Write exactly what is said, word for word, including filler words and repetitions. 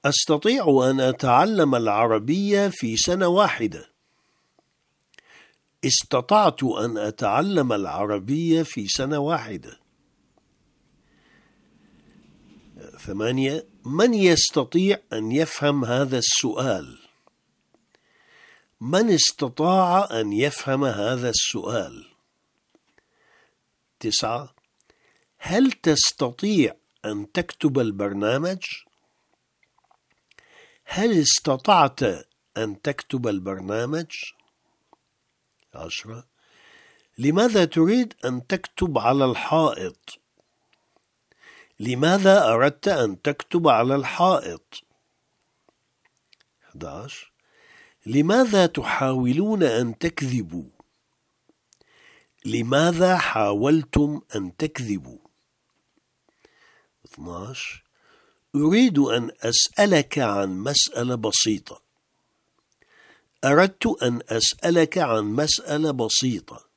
أستطيع أن أتعلم العربية في سنة واحدة. استطعت أن أتعلم العربية في سنة واحدة. ثمانية. من يستطيع أن يفهم هذا السؤال؟ من استطاع أن يفهم هذا السؤال؟ تسعة. هل تستطيع أن تكتب البرنامج؟ هل استطعت أن تكتب البرنامج؟ عشرة. لماذا تريد أن تكتب على الحائط؟ لماذا أردت أن تكتب على الحائط؟ أحد عشر. لماذا تحاولون أن تكذبوا؟ لماذا حاولتم أن تكذبوا؟ اثني عشر. أريد أن أسألك عن مسألة بسيطة. أردت أن أسألك عن مسألة بسيطة.